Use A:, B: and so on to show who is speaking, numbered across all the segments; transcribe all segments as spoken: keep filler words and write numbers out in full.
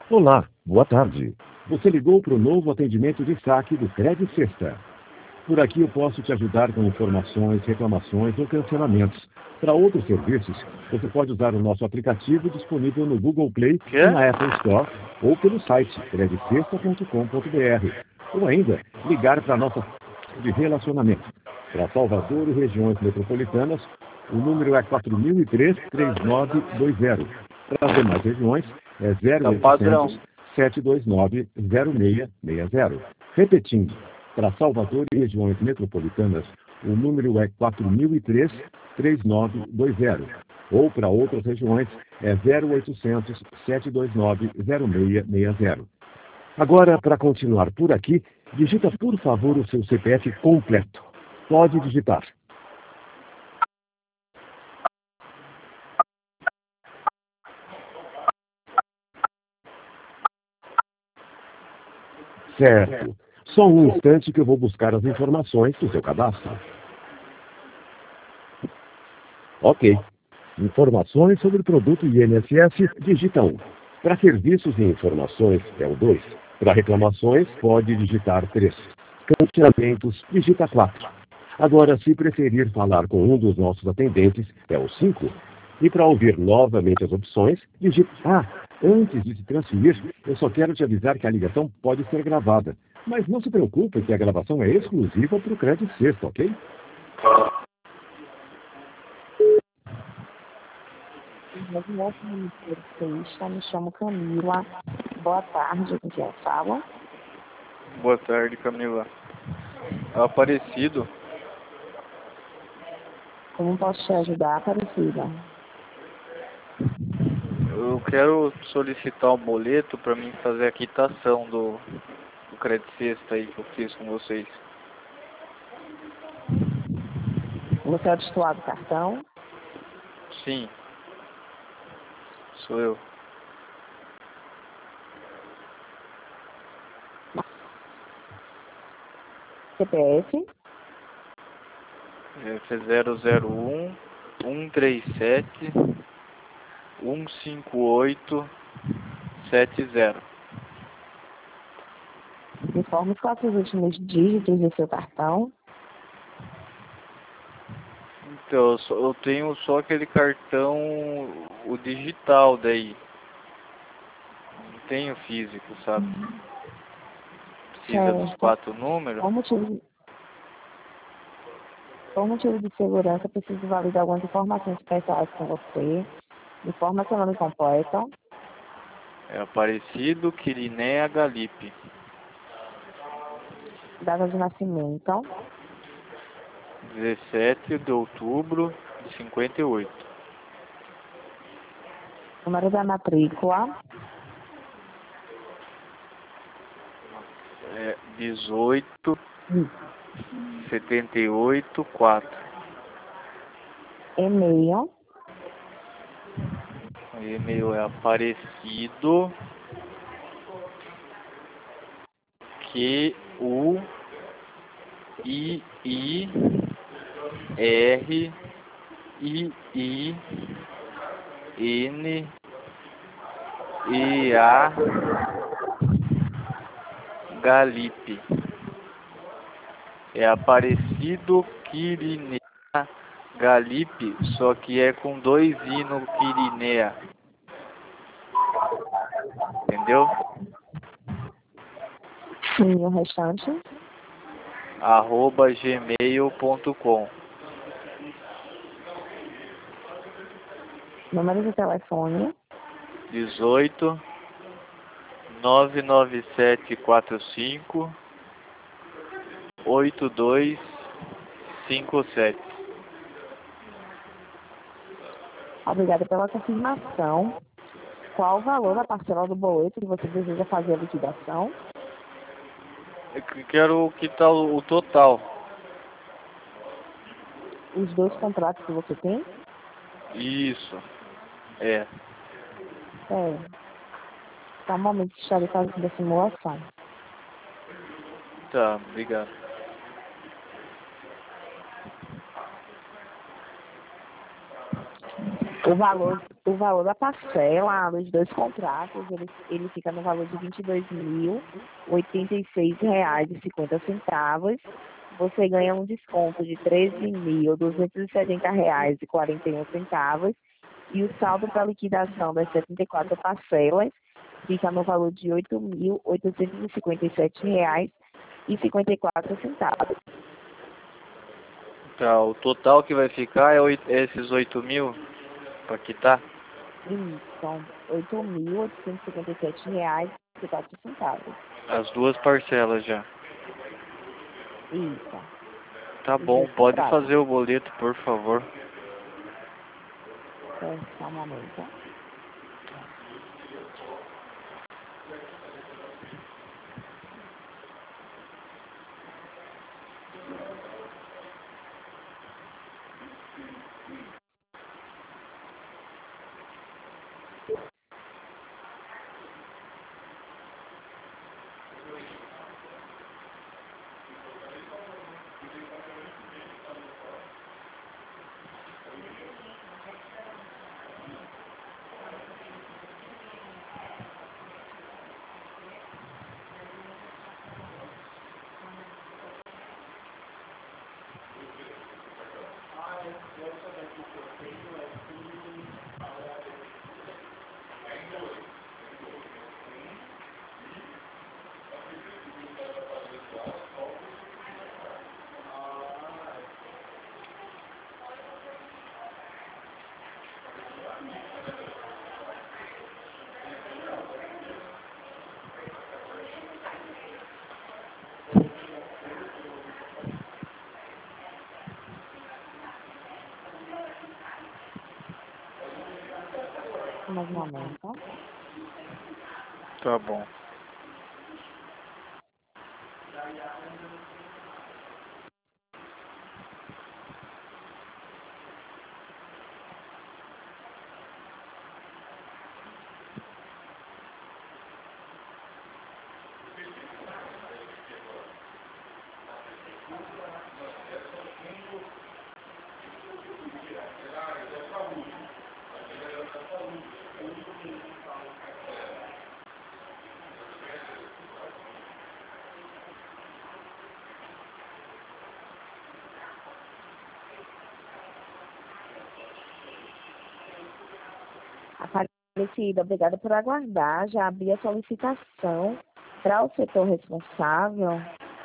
A: Olá, boa tarde. Você ligou para o novo atendimento de saque do Credit Sexta. Por aqui eu posso te ajudar com informações, reclamações ou cancelamentos. Para outros serviços, você pode usar o nosso aplicativo disponível no Google Play
B: Quê?
A: e na Apple Store ou pelo site credit sexta ponto com ponto br ou ainda ligar para a nossa de relacionamento. Para Salvador e regiões metropolitanas, o número é quatro mil e três, três nove dois zero. Para as demais regiões, é zero
B: Tá
A: oitocentos,
B: padrão.
A: sete dois nove, zero seis seis zero. Repetindo, para Salvador e regiões metropolitanas, o número é quatro mil e três, três nove dois zero. Ou para outras regiões, é zero oitocentos, sete dois nove, zero seis seis zero. Agora, para continuar por aqui, digita por favor o seu C P F completo. Pode digitar. Certo. Só um instante que eu vou buscar as informações do seu cadastro. Ok. Informações sobre o produto I N S S, digita um. Para serviços e informações, é o dois. Para reclamações, pode digitar três. Cancelamentos, digita quatro. Agora, se preferir falar com um dos nossos atendentes, é o cinco. E para ouvir novamente as opções, digite... Ah, antes de se transferir, eu só quero te avisar que a ligação pode ser gravada. Mas não se preocupe que a gravação é exclusiva para o Crédito Sexta, ok?
C: Sexta, me chamo Camila. Boa tarde, com quem fala?
B: Boa tarde, Camila. Aparecido.
C: Como posso te ajudar, Aparecida?
B: Eu quero solicitar um boleto para mim fazer a quitação do, do Credit Sexta aí que eu fiz com vocês.
C: Você é o titular do cartão?
B: Sim. Sou eu.
C: C P F?
B: É zero zero um, um três sete, um cinco oito, sete zero.
C: Informe os quatro últimos dígitos do seu cartão.
B: Então, eu, só, eu tenho só aquele cartão, o digital daí. Não tenho físico, sabe? Precisa dos
C: Certo.
B: quatro números.
C: Por motivo, por motivo de segurança, preciso validar algumas informações pessoais com você. Informa seu nome completo.
B: É Aparecido Quirinéa Galipe.
C: Data de nascimento.
B: dezessete de outubro de cinquenta e oito.
C: Número da matrícula.
B: É dezoito, setenta e oito, quatro.
C: E-mail.
B: O e-mail é Aparecido Q U I I R I I N E A Galipe. É Aparecido Quirinéa Galipe, só que é com dois I no Quirinéa. Entendeu?
C: E o restante.
B: arroba gmail ponto com.
C: Número de telefone.
B: dezoito, nove nove sete quatro cinco, oito dois cinco sete.
C: Obrigada pela confirmação. Qual o valor da parcela do boleto que você deseja fazer a liquidação?
B: Eu quero quitar o, o total.
C: Os dois contratos que você tem?
B: Isso. É.
C: É. Tá um momento que estarei fazendo a simulação.
B: Tá, obrigado.
C: O valor O valor da parcela dos dois contratos, ele, ele fica no valor de vinte e dois mil, oitenta e seis reais e cinquenta centavos. Você ganha um desconto de treze mil, duzentos e setenta reais e quarenta e um centavos. E o saldo para liquidação das setenta e quatro parcelas fica no valor de oito mil, oitocentos e cinquenta e sete reais e cinquenta e quatro centavos.
B: Tá, o total que vai ficar é oito, esses oito mil para quitar?
C: E são oito mil, oitocentos e cinquenta e sete reais e cinquenta e quatro centavos.
B: As duas parcelas já.
C: Isso.
B: Tá
C: Os
B: bom,
C: dois
B: pode
C: contratos.
B: fazer o boleto, por favor.
C: Certo, só um momento. Mais um momento.
B: Tá bom.
C: Aparecida, obrigada por aguardar. Já abri a solicitação para o setor responsável.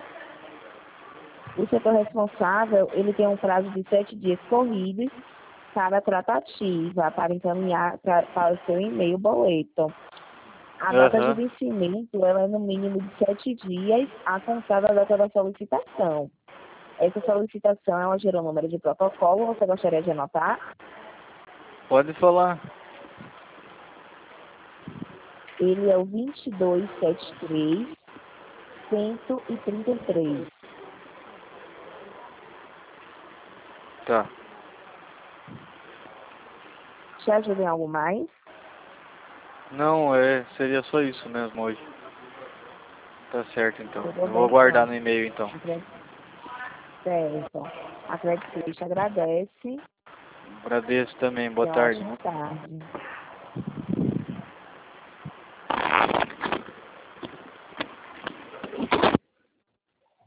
C: O setor responsável, ele tem um prazo de sete dias corridos para a tratativa, para encaminhar pra, para o seu e-mail boleto. A data de
B: Aham.
C: vencimento, ela é no mínimo de sete dias a contar da data da solicitação. Essa solicitação, ela gerou um número de protocolo, você gostaria de anotar?
B: Pode falar.
C: Ele é o vinte e dois setenta e três, cento e trinta e três.
B: Tá.
C: Te ajuda em algo mais?
B: Não, é, seria só isso mesmo hoje. Tá certo, então.
C: Tudo
B: Eu
C: bem,
B: vou guardar
C: então.
B: no e-mail, então.
C: Acre- Certo. A Credit Suisse agradece.
B: Agradeço também. Boa
C: Tenha uma
B: tarde.
C: ótima tarde.